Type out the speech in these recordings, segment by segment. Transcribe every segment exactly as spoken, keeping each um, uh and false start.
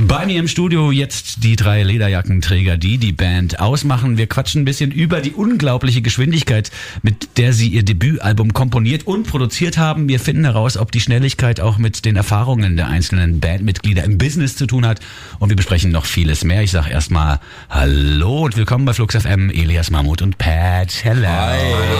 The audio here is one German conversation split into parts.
Bei mir im Studio jetzt die drei Lederjackenträger, die die Band ausmachen. Wir quatschen ein bisschen über die unglaubliche Geschwindigkeit, mit der sie ihr Debütalbum komponiert und produziert haben. Wir finden heraus, ob die Schnelligkeit auch mit den Erfahrungen der einzelnen Bandmitglieder im Business zu tun hat. Und wir besprechen noch vieles mehr. Ich sage erstmal Hallo und willkommen bei Flux F M, Elias Mammut und Pat. Hello. Hi.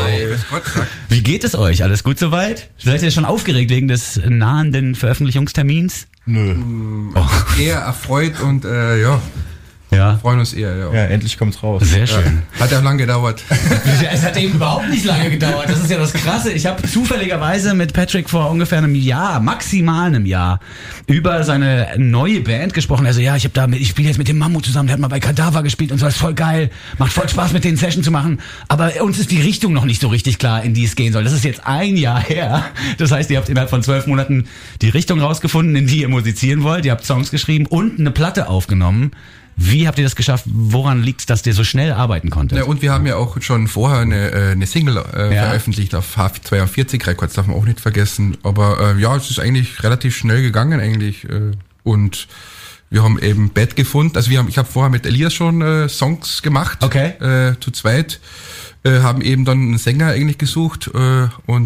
Wie geht es euch? Alles gut soweit? Seid ihr schon aufgeregt wegen des nahenden Veröffentlichungstermins? Nö. Oh. Eher erfreut und äh, ja, Ja. freuen uns eher. Ja, Ja, endlich kommt's raus. Sehr schön. Hat ja lange gedauert. Es hat eben überhaupt nicht lange gedauert. Das ist ja das Krasse. Ich habe zufälligerweise mit Patrick vor ungefähr einem Jahr, maximal einem Jahr, über seine neue Band gesprochen. Also ja, ich habe da, mit, ich spiele jetzt mit dem Mammut zusammen. Der hat mal bei Kadaver gespielt und so. Das ist voll geil. Macht voll Spaß, mit denen Session zu machen. Aber uns ist die Richtung noch nicht so richtig klar, in die es gehen soll. Das ist jetzt ein Jahr her. Das heißt, ihr habt innerhalb von zwölf Monaten die Richtung rausgefunden, in die ihr musizieren wollt. Ihr habt Songs geschrieben und eine Platte aufgenommen. Wie habt ihr das geschafft? Woran liegt es, dass ihr so schnell arbeiten konntet? Ja, und wir haben ja auch schon vorher eine, äh, eine Single äh, Ja. veröffentlicht auf H zweiundvierzig Records, darf man auch nicht vergessen. Aber äh, ja, es ist eigentlich relativ schnell gegangen eigentlich. Äh, und wir haben eben Bett gefunden. Also wir haben, ich habe vorher mit Elias schon äh, Songs gemacht. Okay. Äh, zu zweit. Äh, haben eben dann einen Sänger eigentlich gesucht. Äh, und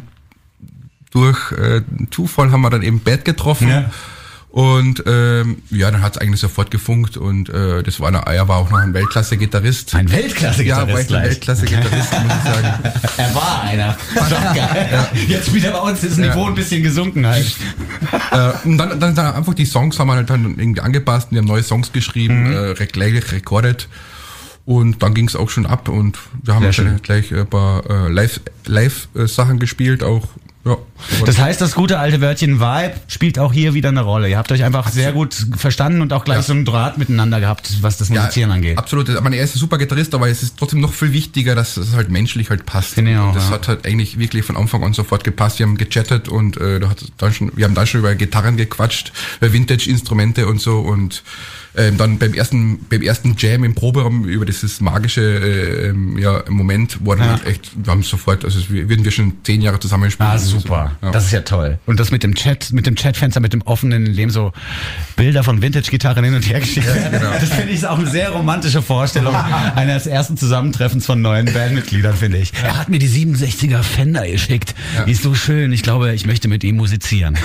durch äh, Zufall haben wir dann eben Bett getroffen. Ja. Und ähm, ja, dann hat's eigentlich sofort gefunkt und äh, das war eine, er war auch noch ein Weltklasse-Gitarrist. Ein Weltklasse-Gitarrist Ja, war ich ein gleich. Weltklasse-Gitarrist, muss ich sagen. Er war einer. Doch geil. Jetzt spielt er bei uns, ist das Niveau ein bisschen gesunken halt. äh, und dann, dann, dann einfach die Songs haben wir halt dann irgendwie angepasst, wir haben neue Songs geschrieben, Mhm. äh, gleich recorded. Und dann ging's auch schon ab und wir haben Sehr dann schön. gleich ein paar äh, Live, Live-Sachen gespielt auch. Ja. Das heißt, das gute alte Wörtchen Vibe spielt auch hier wieder eine Rolle. Ihr habt euch einfach sehr gut verstanden und auch gleich Ja. so einen Draht miteinander gehabt, was das Musizieren angeht. Absolut. Ich meine, er ist ein super Gitarrist, aber es ist trotzdem noch viel wichtiger, dass es halt menschlich halt passt. Finde ich auch, Und das ja. hat halt eigentlich wirklich von Anfang an sofort gepasst. Wir haben gechattet und äh, da hat dann schon, wir haben dann schon über Gitarren gequatscht, über Vintage-Instrumente und so und ähm, dann beim ersten beim ersten Jam im Proberaum über dieses magische äh, ähm, ja, Moment, wo dann Ja. halt echt, wir haben sofort, also es würden wir schon zehn Jahre zusammen spielen. Ah, super. Ja. Das ist ja toll. Und das mit dem Chat, mit dem Chatfenster, mit dem offenen, in dem so Bilder von Vintage-Gitarren hin und her geschickt werden. genau. Das finde ich ist auch eine sehr romantische Vorstellung eines ersten Zusammentreffens von neuen Bandmitgliedern, finde ich. Er hat mir die siebenundsechziger Fender geschickt. Ja. Die ist so schön. Ich glaube, ich möchte mit ihm musizieren.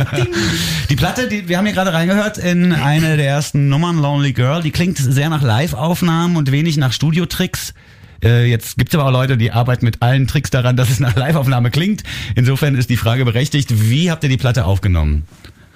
Die Platte, die, wir haben hier gerade reingehört in eine der ersten Nummern, Lonely Girl. Die klingt sehr nach Live-Aufnahmen und wenig nach Studiotricks. Äh, Jetzt gibt es aber auch Leute, die arbeiten mit allen Tricks daran, dass es nach Live-Aufnahme klingt. Insofern ist die Frage berechtigt, wie habt ihr die Platte aufgenommen?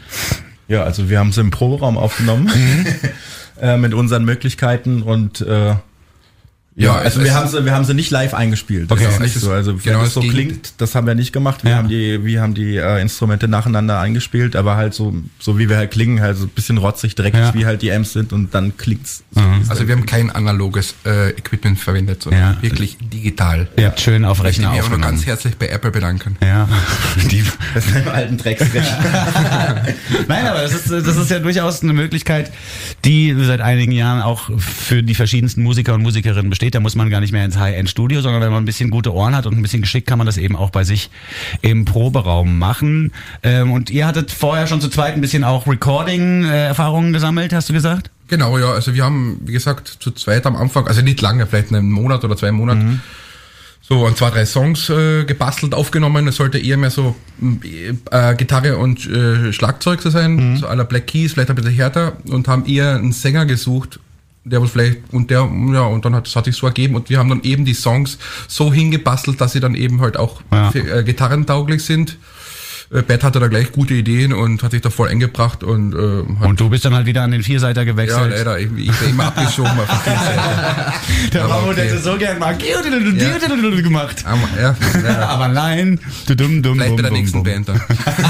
Ja, also wir haben sie im Proberaum aufgenommen äh, mit unseren Möglichkeiten und äh, ja, Ja, also es- wir haben sie, wir haben sie nicht live eingespielt. Das Okay, ist es nicht ist so. Also genau wenn das das so Gegenteil. klingt, das haben wir nicht gemacht. Wir Ja. haben die, wir haben die äh, Instrumente nacheinander eingespielt, aber halt so, so wie wir halt klingen, halt so ein bisschen rotzig, dreckig, Ja. wie halt die Amps sind und dann klingt's. So, Mhm. wie es Also halt wir haben kein analoges äh, Equipment verwendet, sondern Ja. wirklich digital. Ihr habt schön auf Rechner Ich möchte mich auch noch aufgenommen. ganz herzlich bei Apple bedanken. Ja, die, das ist ein alten Drecksrechner. Nein, aber das ist, das ist ja durchaus eine Möglichkeit, die seit einigen Jahren auch für die verschiedensten Musiker und Musikerinnen besteht. Da muss man gar nicht mehr ins High-End-Studio, sondern wenn man ein bisschen gute Ohren hat und ein bisschen geschickt, kann man das eben auch bei sich im Proberaum machen. Ähm, Und ihr hattet vorher schon zu zweit ein bisschen auch Recording-Erfahrungen gesammelt, hast du gesagt? Genau, ja. Also wir haben, wie gesagt, zu zweit am Anfang, also nicht lange, vielleicht einen Monat oder zwei Monate, Mhm. so an zwei, drei Songs äh, gebastelt, aufgenommen. Es sollte eher mehr so äh, Gitarre und äh, Schlagzeug so sein, Mhm. so à la Black Keys, vielleicht ein bisschen härter und haben eher einen Sänger gesucht, der was vielleicht, und der, ja, und dann hat das hat sich so ergeben und wir haben dann eben die Songs so hingebastelt, dass sie dann eben halt auch Ja. für, äh, gitarrentauglich sind. Äh, Bert hatte da gleich gute Ideen und hat sich da voll eingebracht und äh, hat Und du bist dann halt wieder an den Vierseiter ja, gewechselt. leider. Ich, ich bin immer abgeschoben auf die Seite. Der Aber Mammut okay. hätte so gern mal Ja. gemacht. Aber, ja, leider. Aber nein. Dumm, dumm, Vielleicht bum, bei der bum, nächsten bum. Band dann.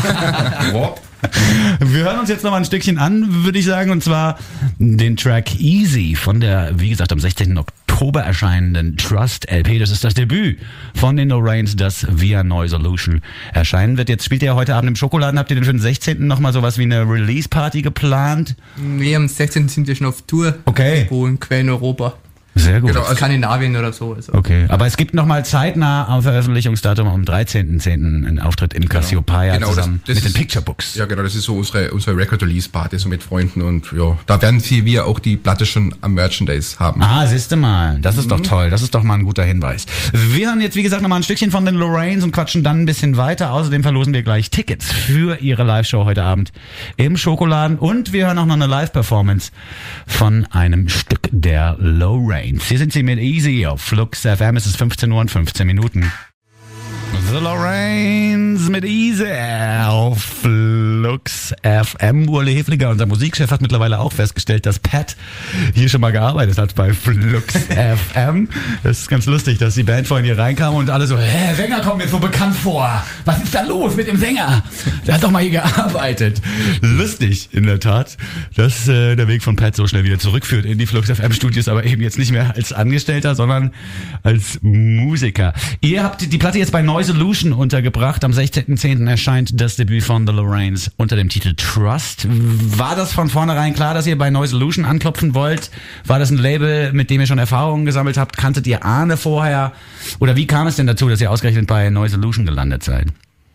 Wir hören uns jetzt noch mal ein Stückchen an, würde ich sagen, und zwar den Track Easy von der, wie gesagt, am sechzehnten Oktober erscheinenden Trust L P. Das ist das Debüt von den No Rains, das via Neu Solution erscheinen wird. Jetzt spielt ihr heute Abend im Schokoladen. Habt ihr denn für den sechzehnten noch mal sowas wie eine Release-Party geplant? Nee, am sechzehnten sind wir schon auf Tour. Okay. Wo in quer in Europa. Sehr gut. Genau, also Skandinavien oder so. Also. Okay, aber es gibt nochmal zeitnah am Veröffentlichungsdatum am dreizehnten zehnten einen Auftritt im Cassiopeia Genau, zusammen das, das mit ist, den Picture Books. Ja, genau, das ist so unsere, unsere Record-Release-Party, so mit Freunden und ja, da werden sie, wir auch die Platte schon am Merchandise haben. Ah, siehst du mal, das ist mhm. doch toll, das ist doch mal ein guter Hinweis. Wir hören jetzt, wie gesagt, nochmal ein Stückchen von den Lorraines und quatschen dann ein bisschen weiter. Außerdem verlosen wir gleich Tickets für ihre Live-Show heute Abend im Schokoladen und wir hören auch noch eine Live-Performance von einem Stück der Lorraines. Hier sind sie mit Easy auf Flux F M, es ist fünfzehn Uhr und fünfzehn Minuten. The Lorraines mit Easy auf Flux F M. Uli Hefliger, unser Musikchef, hat mittlerweile auch festgestellt, dass Pat hier schon mal gearbeitet hat bei Flux F M. Das ist ganz lustig, dass die Band vorhin hier reinkam und alle so, hä, Sänger kommt mir so bekannt vor. Was ist da los mit dem Sänger? Der hat doch mal hier gearbeitet. Lustig, in der Tat, dass äh, der Weg von Pat so schnell wieder zurückführt in die Flux F M Studios, aber eben jetzt nicht mehr als Angestellter, sondern als Musiker. Ihr habt die Platte jetzt bei Noise Illusion untergebracht. Am sechzehnten zehnten erscheint das Debüt von The Lorraines unter dem Titel Trust. War das von vornherein klar, dass ihr bei Noise Illusion anklopfen wollt? War das ein Label, mit dem ihr schon Erfahrungen gesammelt habt? Kanntet ihr Ahne vorher? Oder wie kam es denn dazu, dass ihr ausgerechnet bei Noise Illusion gelandet seid?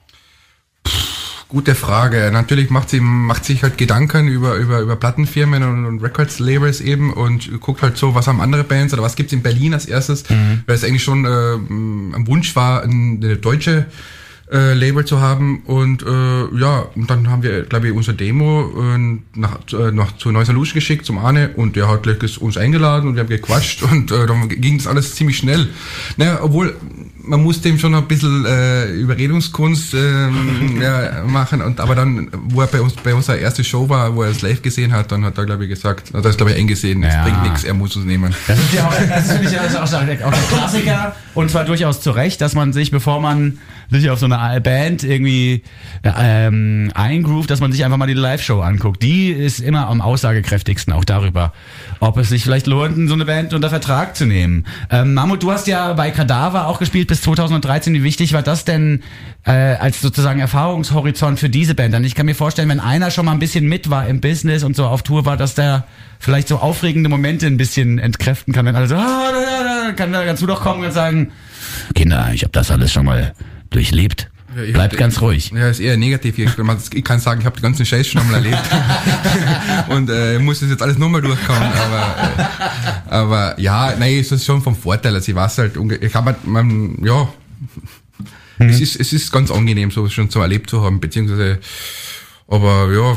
Gute Frage. Natürlich macht sie macht sich halt Gedanken über über über Plattenfirmen und, und Records-Labels eben und guckt halt so, was haben andere Bands oder was gibt's in Berlin als erstes, mhm. weil es eigentlich schon äh, ein Wunsch war, eine deutsche äh, Label zu haben und äh, ja, und dann haben wir, glaube ich, unser Demo äh, nach, äh, nach zu Noise Illusion geschickt, zum Arne, und der hat gleich uns eingeladen und wir haben gequatscht und äh, dann ging das alles ziemlich schnell. Naja, obwohl man musste ihm schon ein bisschen äh, Überredungskunst ähm, ja, machen, und aber dann, wo er bei uns bei unserer erste Show war, wo er es live gesehen hat, dann hat er, glaube ich, gesagt, hat er es, glaube ich, eingesehen, es ja. bringt nichts, er muss es nehmen. Das ist ja auch, das finde ich auch, auch, auch der Klassiker, und zwar durchaus zu Recht, dass man sich, bevor man sich auf so eine Band irgendwie ähm, eingroovt, dass man sich einfach mal die Live-Show anguckt. Die ist immer am aussagekräftigsten, auch darüber, ob es sich vielleicht lohnt, so eine Band unter Vertrag zu nehmen. Ähm, Mammut, du hast ja bei Kadaver auch gespielt bis zweitausenddreizehn. Wie wichtig war das denn äh, als sozusagen Erfahrungshorizont für diese Band? Und ich kann mir vorstellen, wenn einer schon mal ein bisschen mit war im Business und so auf Tour war, dass der vielleicht so aufregende Momente ein bisschen entkräften kann, wenn alle so, ah, da, da, kann, kannst du doch kommen und sagen, Kinder, ich habe das alles schon mal durchlebt. Ja, Bleibt hab, ganz ruhig. Ja, ist eher negativ. Ich kann sagen, ich habe den ganzen Scheiß schon einmal erlebt und äh, muss das jetzt alles nochmal durchkommen. Aber, äh, aber ja, nein, es ist schon vom Vorteil. Also ich weiß halt, ich habe halt, man, ja, mhm. es ist es ist ganz angenehm, so schon so erlebt zu haben, beziehungsweise, aber ja.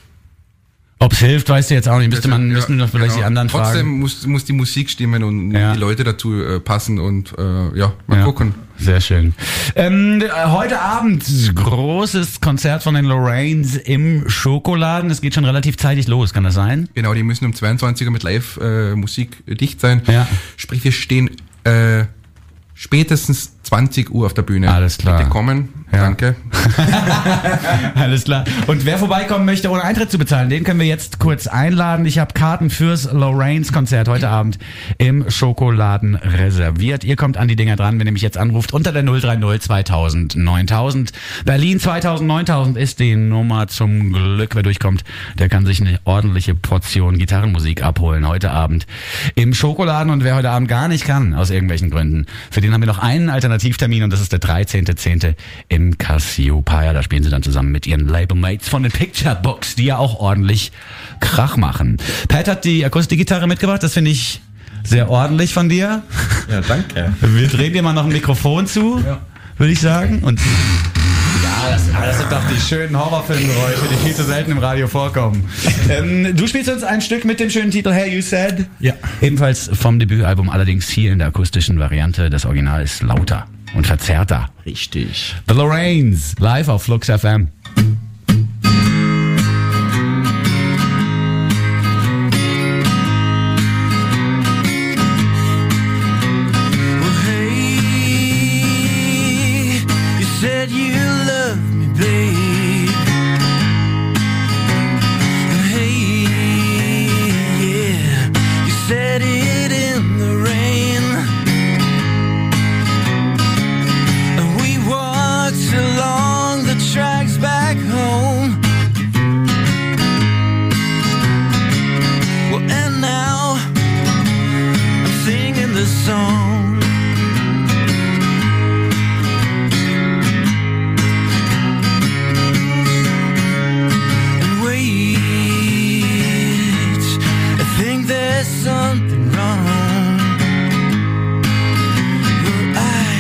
Ob es hilft, weißt du jetzt auch nicht. Müsste man, ja, müssen wir vielleicht genau. die anderen Trotzdem fragen. Trotzdem muss, muss die Musik stimmen und ja. die Leute dazu äh, passen und äh, ja, mal ja. gucken. Sehr schön. Ähm, heute Abend großes Konzert von den Lorraines im Schokoladen. Es geht schon relativ zeitig los, kann das sein? Genau, die müssen um zweiundzwanzig Uhr mit Live-Musik äh, dicht sein. Ja. Sprich, wir stehen äh, spätestens zwanzig Uhr auf der Bühne. Alles klar. Bitte kommen. Ja. Danke. Alles klar. Und wer vorbeikommen möchte, ohne Eintritt zu bezahlen, den können wir jetzt kurz einladen. Ich habe Karten fürs Lorraines Konzert heute Abend im Schokoladen reserviert. Ihr kommt an die Dinger dran, wenn ihr mich jetzt anruft, unter der null drei null zweitausend neuntausend. Berlin zweitausend neuntausend ist die Nummer zum Glück. Wer durchkommt, der kann sich eine ordentliche Portion Gitarrenmusik abholen heute Abend im Schokoladen. Und wer heute Abend gar nicht kann, aus irgendwelchen Gründen, für den haben wir noch einen Alternativtermin, und das ist der dreizehnten zehnten im Cassiopeia. Da spielen sie dann zusammen mit ihren Labelmates von den Picture Books, die ja auch ordentlich Krach machen. Pat hat die Akustikgitarre mitgebracht, das finde ich sehr ordentlich von dir. Ja, danke. Wir drehen dir mal noch ein Mikrofon zu, ja. würde ich sagen. Und ja, das, das sind doch die schönen Horrorfilmgeräusche, die viel zu selten im Radio vorkommen. Ähm, du spielst uns ein Stück mit dem schönen Titel Hey You Said. Ja. Ebenfalls vom Debütalbum, allerdings hier in der akustischen Variante. Das Original ist lauter und verzerrter. Richtig. The Lorraines, live auf Flux F M. Tracks back there's something wrong. Well, I,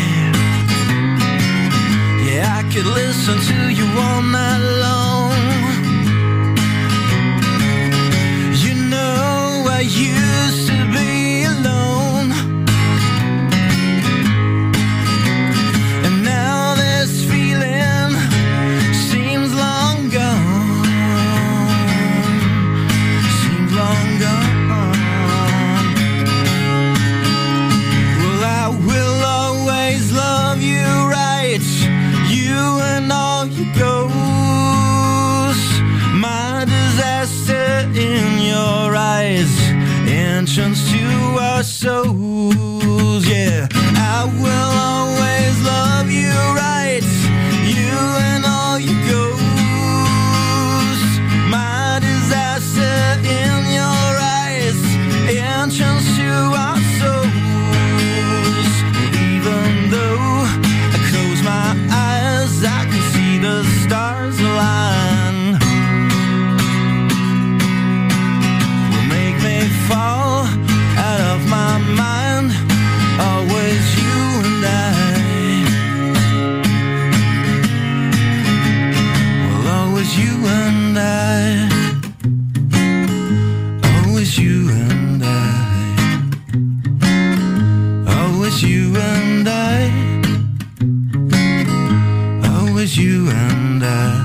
yeah, I could listen to you all night long. You know I used to be alone, and now this feeling seems long gone, seems long gone. Well, I will always love you right, you and all your ghosts. My disaster in your eyes, entrance to our souls. Yeah, I will always love you right, you and all your ghosts. My disaster in your eyes, entrance to our souls. Even though I close my eyes, I can see the stars align. Will make me fall out of my mind. Always you and I. Well, always you and I. Always you and I. Always you and I. Always you and I.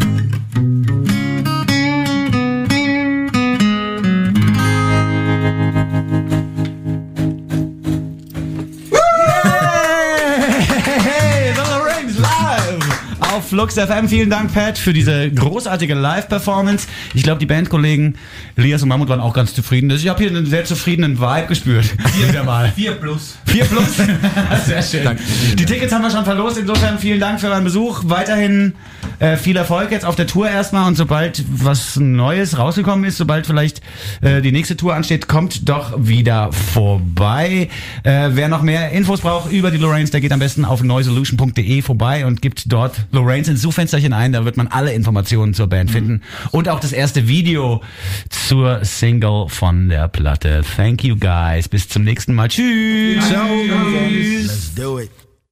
Hey, The Lorains live auf Flux F M. Vielen Dank, Pat, für diese großartige Live-Performance. Ich glaube, die Bandkollegen Lias und Mammut waren auch ganz zufrieden. Ich habe hier einen sehr zufriedenen Vibe gespürt. Vier mal. Vier plus. Vier plus? Sehr schön. Danke. Die Tickets haben wir schon verlost. Insofern vielen Dank für euren Besuch. Weiterhin äh, viel Erfolg jetzt auf der Tour erstmal. Und sobald was Neues rausgekommen ist, sobald vielleicht äh, die nächste Tour ansteht, kommt doch wieder vorbei. Äh, wer noch mehr Infos braucht über die Lorains, der geht am besten auf neusolution punkt de vorbei und gibt dort Lorains ins Suchfensterchen ein. Da wird man alle Informationen zur Band finden. Und auch das erste Video zur Single von der Platte. Thank you guys. Bis zum nächsten Mal. Tschüss. Let's do it.